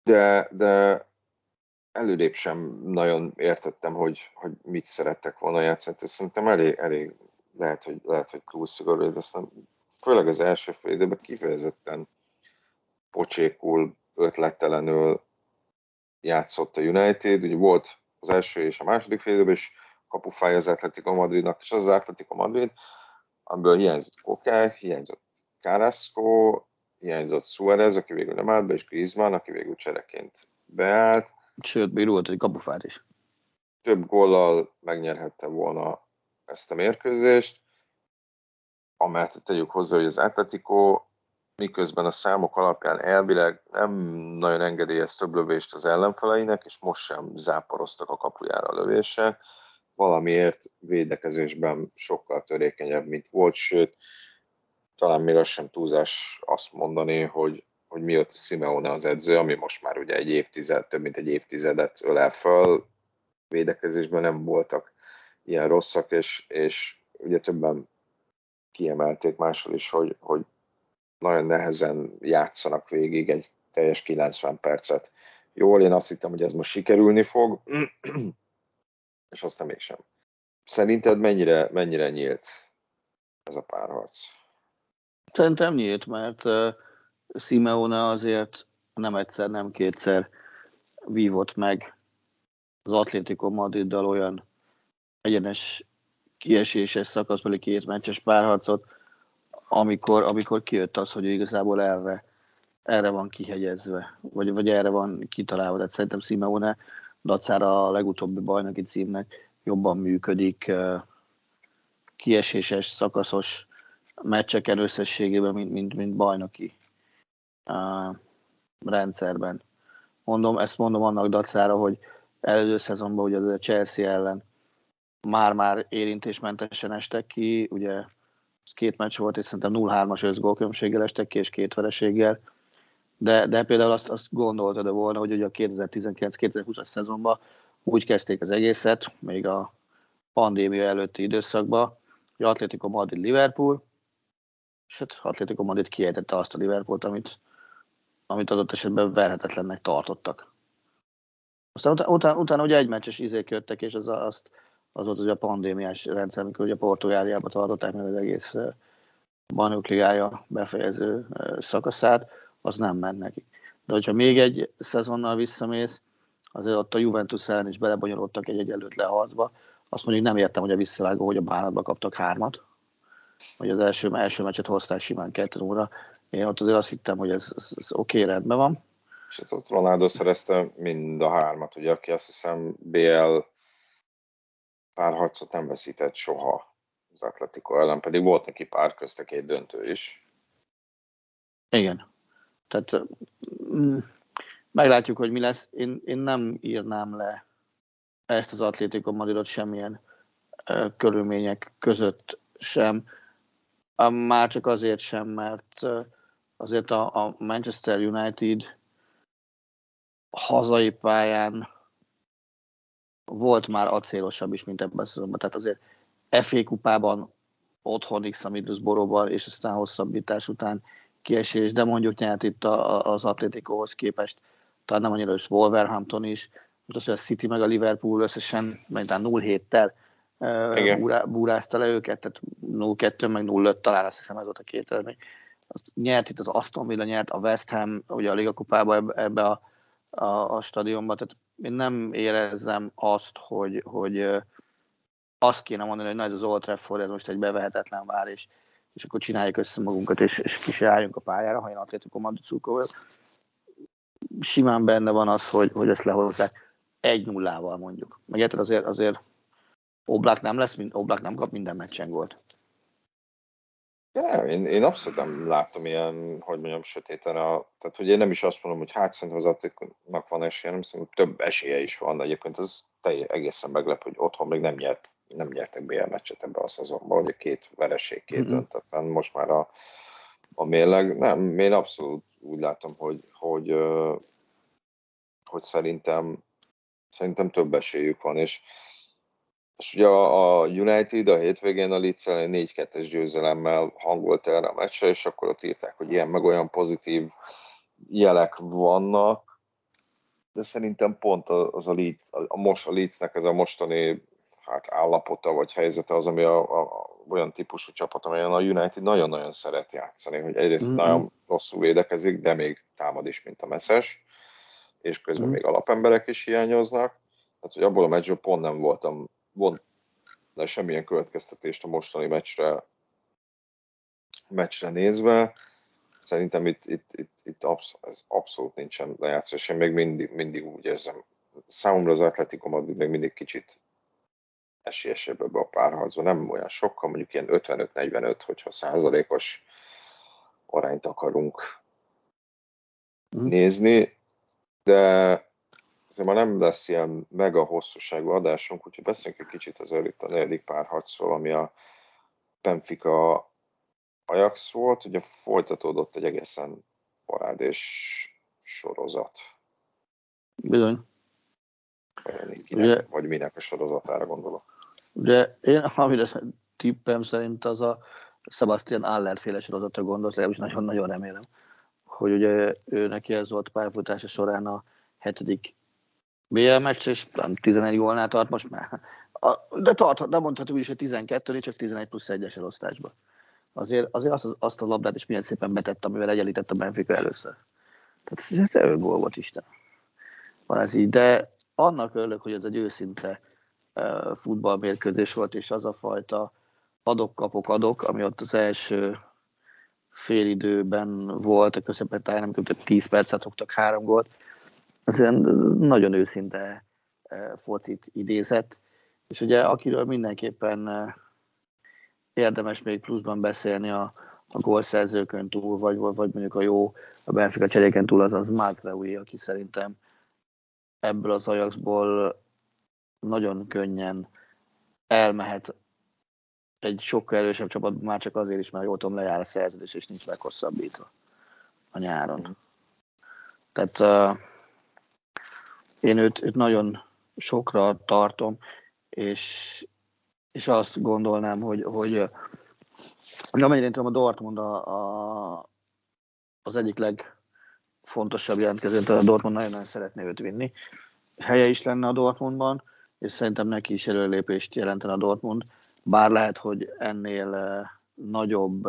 de előrébb sem nagyon értettem, hogy mit szerettek volna játszani. Szerintem elég lehet, hogy túl szigorú, de aztán főleg az első fél időben kifejezetten pocsékul, ötlettelenül játszott a United. Ugye volt az első és a második fél időben is kapufája az Atletico Madridnak, és az Atletico Madrid, amiből hiányzott Koke, hiányzott Carrasco, hiányzott Suárez, aki végül nem állt be, és Griezmann, aki végül csereként beállt. Sőt, még volt egy kapufát is. Több góllal megnyerhette volna ezt a mérkőzést, amelyet tegyük hozzá, hogy az Atletico miközben a számok alapján elvileg nem nagyon engedélyez több lövést az ellenfeleinek, és most sem záporoztak a kapujára a lövések. Valamiért védekezésben sokkal törékenyebb, mint volt, sőt, talán még az sem túlzás azt mondani, hogy mióta Simeone az edző, ami most már ugye több mint egy évtizedet ölel föl, védekezésben nem voltak ilyen rosszak, és ugye többen kiemelték máshol is, hogy nagyon nehezen játszanak végig egy teljes 90 percet. Jól, én azt hittem, hogy ez most sikerülni fog, és aztán mégsem. Szerinted mennyire nyílt ez a párharc? Szerintem nyílt, mert Simeone azért nem egyszer, nem kétszer vívott meg az Atlético Madriddal olyan egyenes kieséses szakaszbeli két meccses párharcot, amikor kijött az, hogy igazából erre van kihegyezve, vagy erre van kitalálva. Tehát szerintem Simeone dacára a legutóbbi bajnoki címnek jobban működik kieséses, szakaszos meccseken összességében, mint bajnoki rendszerben. Ezt mondom annak dacára, hogy előző szezonban ugye a Chelsea ellen már érintésmentesen estek ki, ugye ez 2 meccs volt, és szerintem 0-3-as összgólkülönbséggel estek ki, és 2 vereséggel, de például azt gondoltad volna, hogy ugye a 2019-2020-as szezonban úgy kezdték az egészet, még a pandémia előtti időszakban, hogy Atletico Madrid-Liverpool, és hát Atletico Madrid kiejtette azt a Liverpoolt, amit adott esetben verhetetlennek tartottak. Aztán utána ugye egy meccses izék jöttek, és az volt ugye a pandémiás rendszer, amikor ugye Portugáliába tartották meg az egész bajnokligája befejező szakaszát, az nem ment nekik. De hogyha még egy szezonnal visszamész, azért ott a Juventus ellen is belebonyolódtak egy egyenlőtlen harcba. Azt mondjuk nem értem, hogy a visszavágó, hogy a bánatba kaptak 3-at, hogy az első meccset hozták simán 2-0. Én ott azért azt hittem, hogy ez oké, rendben van. És ott Ronaldo szerezte mind a 3-at, ugye, aki azt hiszem BL párharcot nem veszített soha az Atletico ellen, pedig volt neki pár közte 2 döntő is. Igen. Tehát meglátjuk, hogy mi lesz. Én nem írnám le ezt az Atletico Madridot semmilyen körülmények között sem. Már csak azért sem, mert azért a Manchester United hazai pályán volt már acélosabb is, mint ebben a szezonban. Tehát azért FA kupában otthon X-Middlesbroughban, és aztán hosszabbítás után kiesés, de mondjuk nyert itt az Atléticohoz képest, talán nem annyira is Wolverhampton is, most az, hogy a City meg a Liverpool összesen, mert 0-7-tel búrázta le őket, tehát 0-2 meg 0-5 talán, azt hiszem ez volt a 2 eredmény. Azt nyert itt az Aston Villa, nyert a West Ham, ugye a Liga kupában ebbe a stadionban, tehát én nem érezzem azt, hogy azt kéne mondani, hogy na ez az Old Trafford, ez most egy bevehetetlen vár, és akkor csináljuk össze magunkat, és ki se álljunk a pályára, ha én Atletico Madrid szurkoló vagyok. Simán benne van az, hogy ezt lehozzák 1-0-val mondjuk. Meg érted, azért Oblak nem lesz, Oblak nem kap minden meccsen gólt. Ja, én abszolút nem látom ilyen, hogy mondjam, sötéten. Tehát, hogy én nem is azt mondom, hogy szerintem az Atléticonak van esélye, nem szerintem több esélye is van. Egyébként az egészen meglep, hogy otthon még nem nyertek BL meccset ebben a szezonban, hogy 2 vereség, 2 döntetlen. Most már a mérleg. Nem, én abszolút úgy látom, hogy szerintem több esélyük van, és ugye a United a hétvégén a Leeds ellen 4-2-es győzelemmel hangolt erre a meccsre, és akkor ott írták, hogy ilyen meg olyan pozitív jelek vannak, de szerintem pont az a Leedsnek ez a mostani állapota vagy helyzete az, ami olyan típusú csapat, amelyen a United nagyon-nagyon szeret játszani, hogy egyrészt nagyon rosszul védekezik, de még támad is, mint a messzes, és közben még alapemberek is hiányoznak. Tehát, hogy abból a meccsből pont nem voltam de semmilyen következtetést a mostani meccsre nézve. Szerintem itt abszolút nincsen lejátszás. Én még mindig úgy érzem. Számomra az Atletico Madrid még mindig kicsit esélyesebb ebbe a párharcba. Nem olyan sokkal, mondjuk ilyen 55-45, hogyha százalékos arányt akarunk nézni, de azért már nem lesz ilyen mega hosszúságú adásunk, úgyhogy beszéljünk egy kicsit azért itt a negyedik párharcról, ami a Benfica Ajax volt, ugye folytatódott egy egészen parádés sorozat. Bizony. Ugye, vagy minek a sorozatára gondolok. Ugye én, amire tippem szerint az a Sebastian Aller féle sorozatra gondolt, legalábbis nagyon-nagyon remélem, hogy ugye ő neki ez volt pályafutása során a 7. BL meccs, és 11 gólnál tart most már. De mondhatjuk is, hogy 12, csak 11 plusz 1-es elosztásban. Azért azt a labdát is milyen szépen betett, amivel egyenlített a Benfica először. Tehát ez 5 gól volt, Isten. Van ez így, de annak örülök, hogy ez egy őszinte futballmérkőzés volt, és az a fajta adok, ami ott az első félidőben volt, a közepettáján, amikor több 10 percet fogtak 3 gólt. Ez nagyon őszinte focit idézett, és ugye akiről mindenképpen érdemes még pluszban beszélni a gólszerzőkön túl, vagy mondjuk a Benfica cseréken túl, az Mazraoui, aki szerintem ebből az Ajaxból nagyon könnyen elmehet egy sokkal erősebb csapat, már csak azért is, mert jól tudom, lejár a szerződés, és nincs meghosszabbítva a nyáron. Tehát én őt nagyon sokra tartom, és azt gondolnám, hogy amennyire én tudom, a Dortmund az egyik legfontosabb jelentkező, tehát a Dortmund nagyon-nagyon szeretné őt vinni. Helye is lenne a Dortmundban, és szerintem neki is előlépést jelentene a Dortmund, bár lehet, hogy ennél nagyobb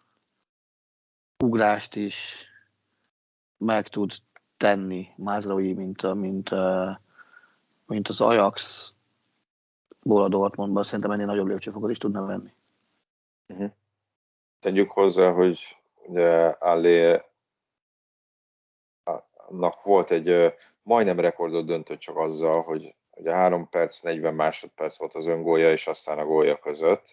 ugrást is meg tud tenni Mazraoui, mint az Ajaxból a Dortmundban, szerintem ennél nagyobb lépcsőfokot is tudna venni. Tegyük hozzá, hogy ugye Allénak volt egy majdnem rekordot döntött csak azzal, hogy ugye 3 perc, 40 másodperc volt az öngólja, és aztán a gólja között.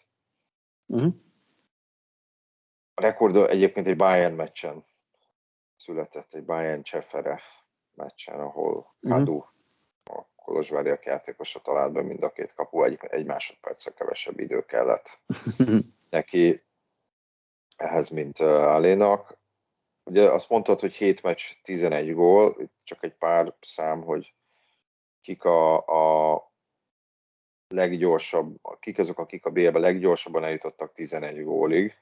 A rekord egyébként egy Bayern meccsen született, egy Bayern Csefere meccsen, ahol Kadu, a kolozsváriak játékosa talált be mind a 2 kapu, egy másodperccel kevesebb idő kellett neki ehhez, mint Allénak. Ugye azt mondtad, hogy 7 meccs, 11 gól, csak egy pár szám, hogy kik a leggyorsabb, kik azok, akik a BL-be leggyorsabban eljutottak 11 gólig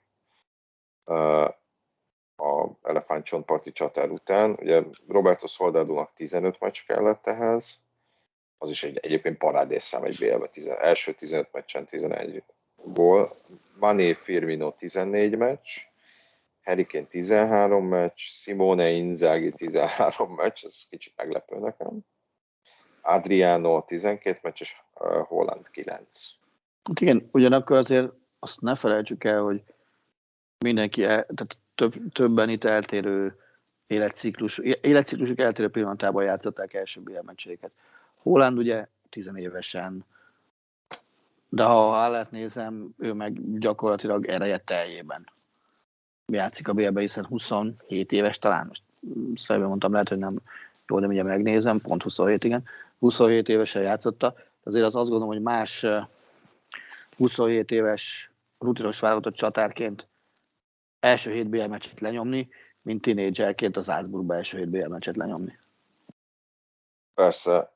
a elefántcsontparti csatár után. Ugye Roberto Soldadónak 15 meccs kellett ehhez, az is egyébként parádésszám egy BL-be, első 15 meccsen 11 gól. Mané Firmino 14 meccs, Harry Kane 13 meccs, Simone Inzaghi 13 meccs, ez kicsit meglepő nekem. Adriano 12 meccs, és Holland 9. Hát igen, ugyanakkor azért azt ne felejtsük el, hogy mindenki, tehát többen itt eltérő életciklusuk eltérő pillanatában játszották első BL meccséket. Holland ugye 10 évesen, de ha Hallert nézem, ő meg gyakorlatilag ereje teljében játszik a BL-be, hiszen 27 éves talán, most fejben mondtam, lehet, hogy nem jól, de mindjárt megnézem, pont 27, igen, 27 évesen játszotta, azért azt gondolom, hogy más 27 éves rutinos válogatott csatárként első 7 BL meccset lenyomni, mint tínédzserként az Salzburgba első 7 BL meccset lenyomni. Persze,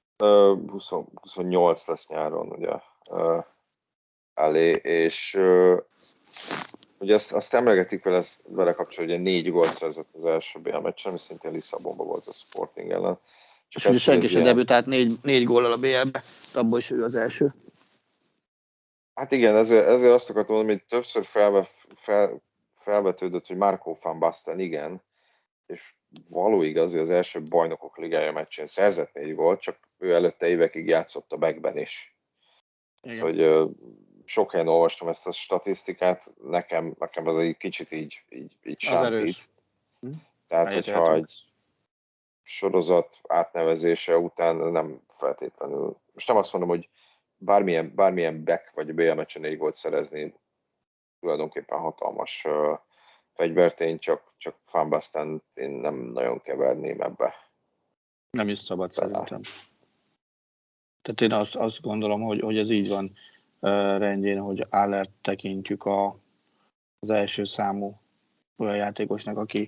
28 lesz nyáron, ugye, Allé, és ugye azt emlegetik vele kapcsolatban, hogy 4 gólt szerzett az első BL meccsen, ami szintén Lisszabonban volt a Sporting ellen. És ugye senki se debütált 4 góllal a BL-be, abból is ő az első. Hát igen, ezért azt akartam mondani, hogy többször felvetődött, hogy Marco van Basten, igen, és való igaz, hogy az első bajnokok ligája meccsén szerzett 4 gólt, csak ő előtte évekig játszott a backben is. Hogy sok helyen olvastam ezt a statisztikát, nekem az egy kicsit így sántít. Tehát, hogyha egy sorozat átnevezése után nem feltétlenül, most nem azt mondom, hogy bármilyen back vagy a BL meccsen 4 gólt szerezni tulajdonképpen hatalmas fegyvert, én csak Van Basten én nem nagyon keverném ebbe. Nem is szabad szerintem. Tehát én azt gondolom, hogy ez így van rendjén, hogy Allert tekintjük az első számú olyan játékosnak, aki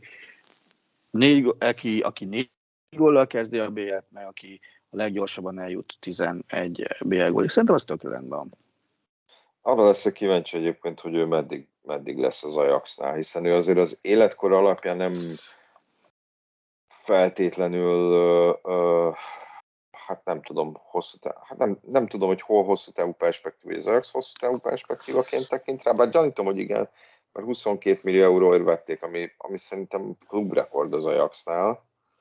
4 góllal kezdi a BL-t, meg aki a leggyorsabban eljut 11 BL gólig. Szerintem az tök rendben van. Arra leszek kíváncsi egyébként, hogy ő meddig lesz az Ajaxnál, hiszen ő azért az életkor alapján nem feltétlenül, hát nem tudom, nem tudom, hogy hol hosszú távú perspektíva, az Ajax hosszú távú perspektívaként tekint rá, bár gyanítom, hogy igen, mert 22 millió euróért vették, ami szerintem klubrekord az Ajaxnál,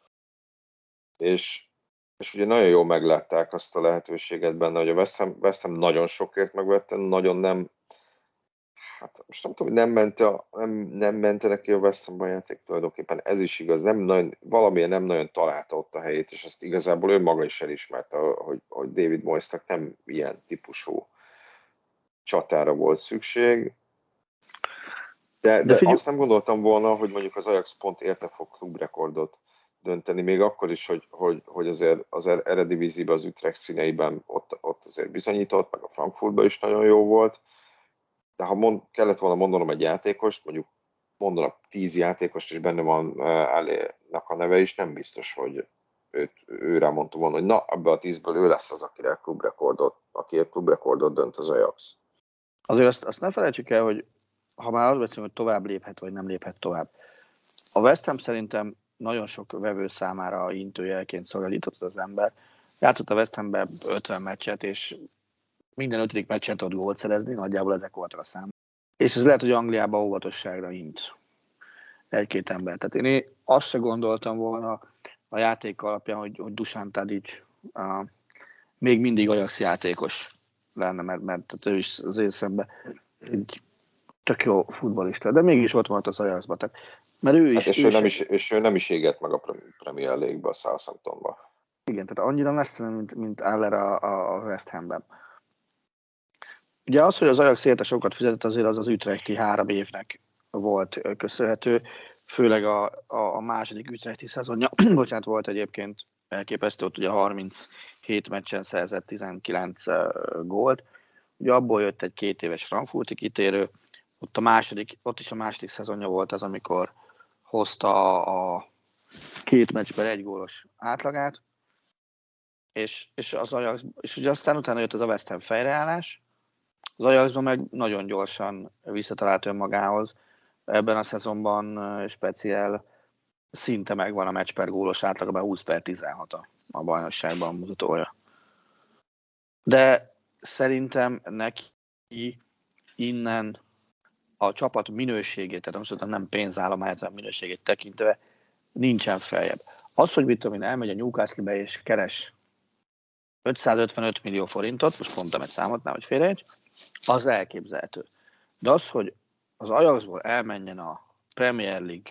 és ugye nagyon jól meglátták azt a lehetőséget benne, hogy a West Ham nagyon sokért megvette, nagyon nem, hát most nem tudom, hogy nem mente neki a West Hamban játék tulajdonképpen, ez is igaz, valamiért nem nagyon találta ott a helyét, és azt igazából ő maga is elismerte, hogy David Moyesnak nem ilyen típusú csatára volt szükség, de azt nem gondoltam volna, hogy mondjuk az Ajax pont érte fog klubrekordot dönteni, még akkor is, hogy azért az Eredivíziében, az Utrecht színeiben ott azért bizonyított, meg a Frankfurtban is nagyon jó volt, de ha kellett volna mondanom egy játékost, mondjuk mondanak 10 játékost, és benne van Allénak a neve is, nem biztos, hogy őre mondtam volna, hogy na, ebbe a 10-ből ő lesz az, akiért klubrekordot dönt az Ajax. Azért azt ne felejtsük el, hogy ha már azt beszélünk, hogy tovább léphet, vagy nem léphet tovább. A West Ham szerintem nagyon sok vevő számára intőjelként szolgálított az ember. Játszott a West Hamben 50 meccset, és minden 5. meccsen tudott gólt szerezni, nagyjából ezek voltak a számok. És ez lehet, hogy Angliában óvatosságra int egy-két ember. Tehát én azt se gondoltam volna a játék alapján, hogy Dusan Tadic még mindig Ajax játékos lenne, mert ő is az én szemben egy tök jó futballista, de mégis ott volt az Ajaxban. Mert ő is, és ő nem is égett meg a Premier League-be, a Southamptonba. Igen, tehát annyira messze, mint Aller a West Hamben. Ugye az, hogy az Ajax érte sokat fizetett, azért az Utrechti 3 évnek volt köszönhető, főleg a második Utrechti szezonja, bocsánat, volt egyébként elképesztő, ott ugye 37 meccsen szerzett 19 gólt. Ugye abból jött egy 2 éves frankfurti kitérő, ott is a második szezonja volt az, amikor hozta a 2 meccsben 1 gólos átlagát, és az Ajax, és ugye aztán utána jött az a West Ham fejreállás, az Ajaxban meg nagyon gyorsan visszatalált önmagához. Ebben a szezonban speciál szinte megvan a meccs per gólos átlagban 20/16 a bajnokságban mutatója. De szerintem neki innen a csapat minőségét, tehát most nem pénzállományát, hanem minőségét tekintve nincsen feljebb. Az, hogy mit tudom én, elmegy a Newcastle-be és keres 555 millió forintot, most mondtam egy számot, nehogy félreérts, az elképzelhető. De az, hogy az Ajaxból elmenjen a Premier League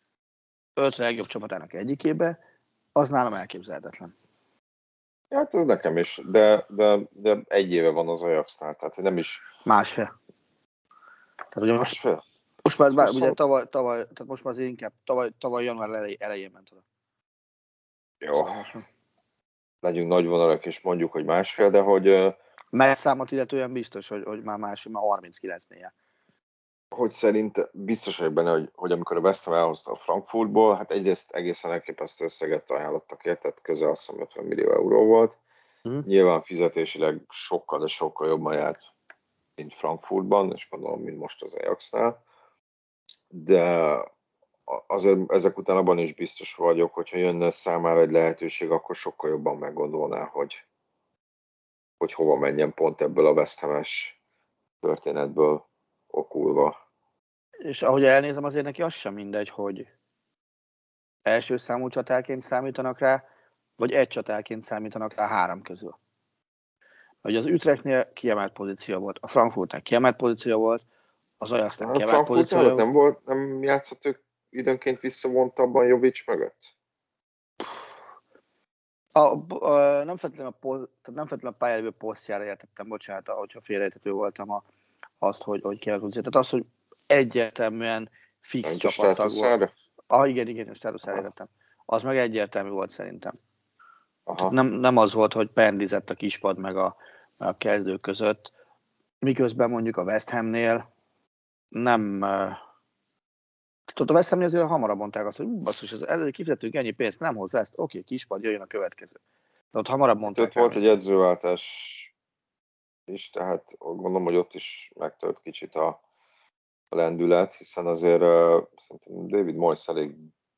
5 legjobb csapatának egyikébe, az nálam elképzelhetetlen. Hát ez nekem is, de 1 éve van az Ajaxnál, tehát nem is... Másfél. Tehát ugye most már ugye tavaly, tehát most már azért inkább tavaly január elején ment oda. Jó. Legyünk nagyvonalak és mondjuk, hogy másfél, de hogy... Mely számot illetően biztos, hogy már 39-nél. Hogy szerint biztos vagyok benne, hogy amikor a West Ham elhozta a Frankfurtból, hát egyrészt egészen elképesztő összeget ajánlottak érte, tehát közel azt hiszem 50 millió euró volt. Nyilván fizetésileg sokkal, de sokkal jobban járt, mint Frankfurtban, és gondolom, mint most az Ajaxnál. De azért ezek után abban is biztos vagyok, hogyha jönne számára egy lehetőség, akkor sokkal jobban meggondolná, hogy hova menjen pont ebből a West Ham-es történetből okulva. És ahogy elnézem, azért neki az sem mindegy, hogy első számú csatárként számítanak rá, vagy egy csatárként számítanak rá 3 közül. Hogy az Utrechtnél kiemelt pozíció volt, a Frankfurtnál kiemelt pozíció volt, az Ajaxnál kiemelt pozíció volt. Nem játszott ők időnként visszavontabban Jovic mögött? Nem feltétlenül a pályálévő posztjára értettem, bocsánat, hogyha félrejtető voltam azt, hogy kiemelt pozíció. Tehát az, hogy egyértelműen fix csapattag volt. Igen, a státuszára értettem. Az meg egyértelmű volt szerintem. Nem az volt, hogy pendlizett a kispad meg a kezdők között, miközben mondjuk a West Hamnél nem... Tudod, a West Hamnél azért hamarabb mondták azt, hogy basszus, az előtt kifizetünk ennyi pénzt, nem hozzá ezt, oké, kispad, jöjjön a következő. De ott hamarabb mondták. Ott volt egy edzőváltás is, tehát gondolom, hogy ott is megtört kicsit a lendület, hiszen azért szerintem David Moyes elég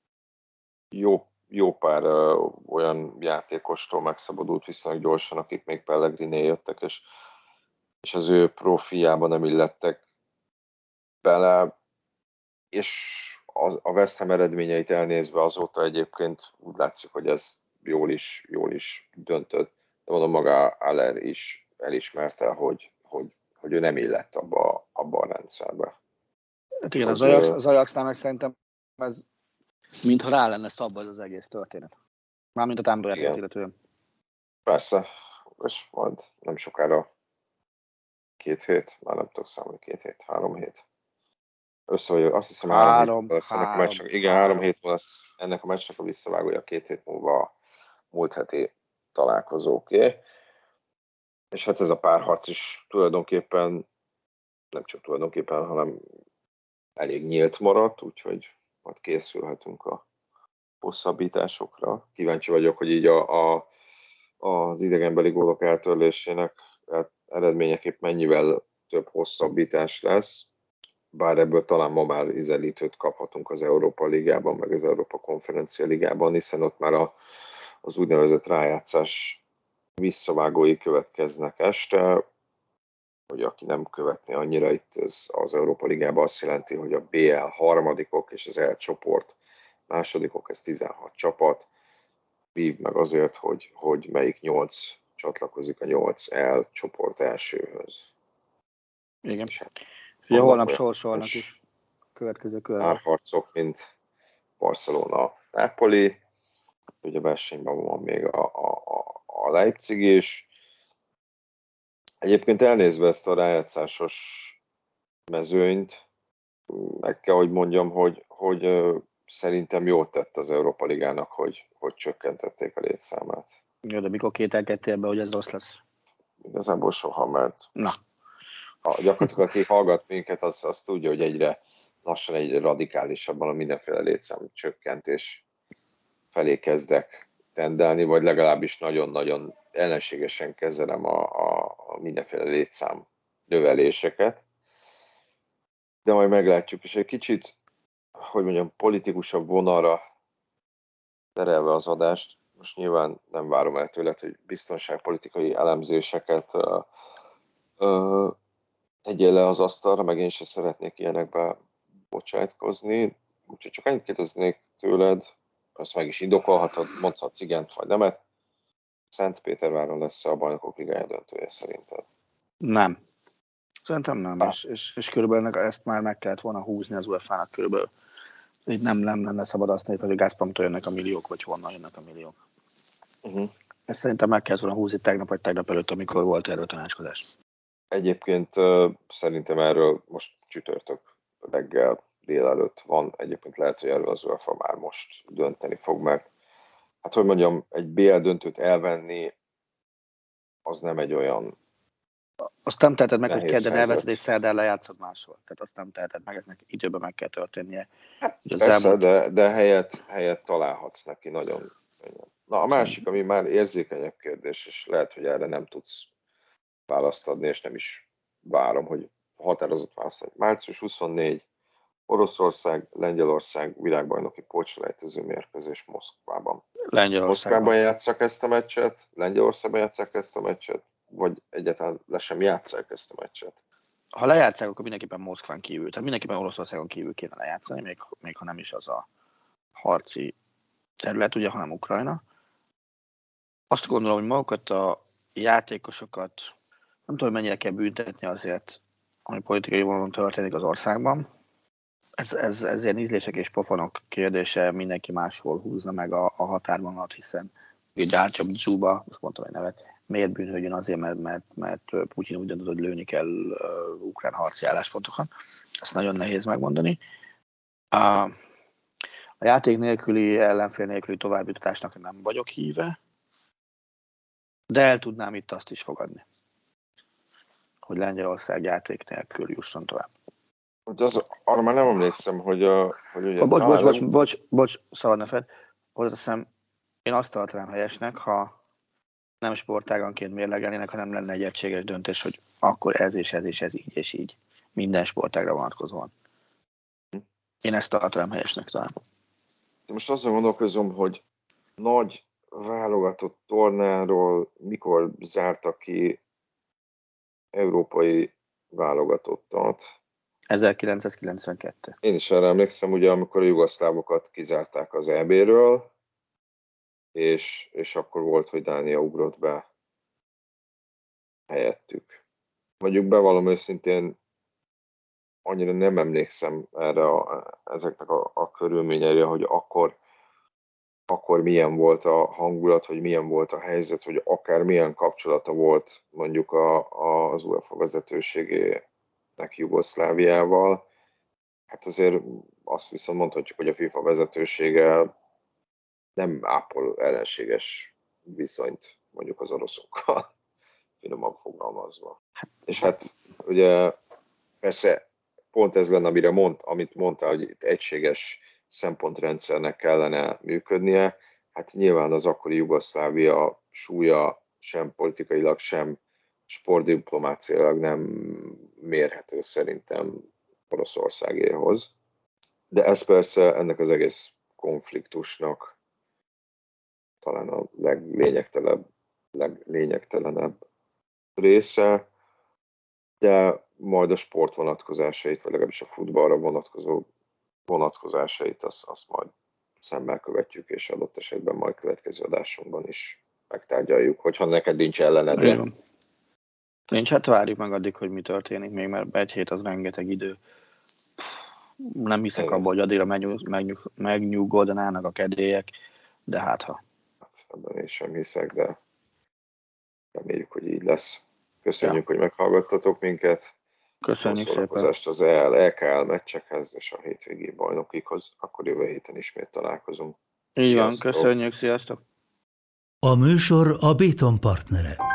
jó pár olyan játékostól megszabadult viszonylag gyorsan, akik még Pellegriné jöttek, és az ő profiába nem illettek bele, és a West Ham eredményeit elnézve azóta egyébként úgy látszik, hogy ez jól is döntött, de mondom, maga Aller is elismerte, hogy ő nem illett abba a rendszerbe. Hát igen, az Ajaxnál meg szerintem ez mintha rá lenne szabva ez az egész történet. Mármint a támadójátékot illetően. Persze, és majd nem sokára 2 hét, már nem tudok számolni, 2 hét, 3 hét. Azt hiszem 3 hét lesz ennek a meccsnek. Igen, 3 hét lesz ennek a meccsnek a visszavágója, 2 hét múlva a múlt heti találkozóké. És hát ez a párharc is tulajdonképpen, nem csak tulajdonképpen, hanem elég nyílt maradt, úgyhogy majd készülhetünk a hosszabbításokra. Kíváncsi vagyok, hogy így az idegenbeli gólok eltörlésének eredményeképp mennyivel több hosszabbítás lesz, bár ebből talán ma már ízelítőt kaphatunk az Európa Ligában, meg az Európa Konferencia Ligában, hiszen ott már az úgynevezett rájátszás visszavágói következnek este, hogy aki nem követné annyira itt az Európa Ligában, azt jelenti, hogy a BL harmadikok és az L csoport másodikok, ez 16 csapat, vív meg azért, hogy melyik 8 csatlakozik a 8 L csoport elsőhöz. Igen. Ugye holnap sorsolnak is a következő körben. Párharcok, mint Barcelona, Napoli, ugye versenyben van még a Leipzig is. Egyébként elnézve ezt a rájátszásos mezőnyt, meg kell, hogy mondjam, hogy szerintem jót tett az Európa Ligának, hogy csökkentették a létszámát. Jó, de mikor kételkedtél be, hogy ez rossz lesz? Igazából soha, mert Na. Gyakorlatilag aki hallgat minket, az tudja, hogy egyre lassan, egyre radikálisabban a mindenféle létszám csökkentés felé kezdek tendelni, vagy legalábbis nagyon-nagyon ellenségesen kezelem a mindenféle létszám növeléseket. De majd meglátjuk, és egy kicsit, hogy mondjam, politikusabb vonalra terelve az adást, most nyilván nem várom el tőled, hogy biztonságpolitikai elemzéseket tegyél le az asztalra, meg én sem szeretnék ilyenekbe bocsátkozni. Úgyhogy csak annyit kérdeznék tőled, azt meg is indokolhatod, mondhatsz igent vagy nemet. Szentpéterváron lesz a Bajnokok Ligája döntője szerinted? Nem. Szerintem nem, és körülbelül ezt már meg kellett volna húzni az UEFA-nak körülbelül. Így nem lenne szabad azt nézni, hogy Gazpromtól jönnek a milliók, vagy honnan jönnek a milliók. Ezt szerintem meg kellett volna húzni tegnap vagy tegnap előtt, amikor volt erről tanácskozás. Egyébként szerintem erről most csütörtök reggel délelőtt van. Egyébként lehet, hogy erről az UEFA már most dönteni fog, mert hát hogy mondjam, egy BL döntőt elvenni, az nem egy olyan azt nem teheted meg, hogy kedden elveszed és szerdán lejátszod máshol. Tehát azt nem teheted meg, eznek időben meg kell történnie. Hát persze, de helyet találhatsz neki nagyon. Na a másik, ami már érzékenyebb kérdés, és lehet, hogy erre nem tudsz választ adni, és nem is várom, hogy határozott választ adni. Március 24 Oroszország, Lengyelország világbajnoki pótselejtező mérkőzés Moszkvában. Lengyelországban játsszák ezt a meccset, Lengyelországban játsszák ezt a meccset, vagy egyáltalán le sem játsszák ezt a meccset? Ha lejátszák, akkor mindenképpen Moszkván kívül, tehát mindenképpen Oroszországon kívül kéne lejátszani, még ha nem is az a harci terület, ugye, hanem Ukrajna. Azt gondolom, hogy magukat a játékosokat nem tudom, mennyire kell büntetni azért, ami politikai vonalon történik az országban. Ez ilyen ízlések és pofonok kérdése, mindenki máshol húzza meg a határvonalat, hiszen Gyártya Zsuba, azt mondtam egy nevet, miért bűnhődjön azért, mert Putyin úgy döntött, hogy lőni kell ukrán harci álláspontokat. Ezt nagyon nehéz megmondani. A játék nélküli, ellenfél nélküli továbbjutatásnak nem vagyok híve, de el tudnám itt azt is fogadni, hogy Lengyelország játék nélkül jusson tovább. Arra már nem emlékszem, hogy ugye... Bocs, szabad ne fedd. Hozzáteszem, én azt tartanám helyesnek, ha nem sportáganként mérlegelnének, hanem lenne egy egységes döntés, hogy akkor ez és ez és ez így és így. Minden sportágra vonatkozóan. Én ezt tartanám helyesnek talán. Most azon gondolkozom, hogy nagy válogatott tornáról mikor zártak ki európai válogatottat. 1992. Én is erre emlékszem, ugye, amikor a jugoszlávokat kizárták az EB-ről, és akkor volt, hogy Dánia ugrott be helyettük. Mondjuk bevallom őszintén, annyira nem emlékszem erre ezeknek a körülményeire, hogy akkor milyen volt a hangulat, hogy milyen volt a helyzet, hogy akár milyen kapcsolata volt mondjuk az UEFA vezetőségének Jugoszláviával. Hát azért azt viszont mondhatjuk, hogy a FIFA vezetősége nem ápol ellenséges viszonyt mondjuk az oroszokkal, finoman fogalmazva. És hát ugye persze pont ez lenne, amit mondtál, hogy itt egységes szempontrendszernek kellene működnie. Hát nyilván az akkori Jugoszlávia súlya sem politikailag, sem sportdiplomáciailag nem mérhető szerintem Oroszországéhoz. De ez persze ennek az egész konfliktusnak talán a leglényegtelenebb része, de majd a sport vonatkozásait, vagy legalábbis a futballra vonatkozó vonatkozásait, azt majd szemmel követjük, és adott esetben majd következő adásunkban is megtárgyaljuk, hogyha neked nincs ellenedre. Nincs, hát várjuk meg addig, hogy mi történik még, mert egy hét az rengeteg idő. Nem hiszek abban, hogy addigra megnyugodnának a kedélyek, de hát ha. Hát ebben én sem hiszek, de reméljük, hogy így lesz. Köszönjük, hogy meghallgattatok minket. Köszönjük szépen. Az EKL meccsekhez és a hétvégi bajnokikhoz, akkor jövő héten ismét találkozunk. Így van, köszönjük, sziasztok! A műsor a Béton partnere.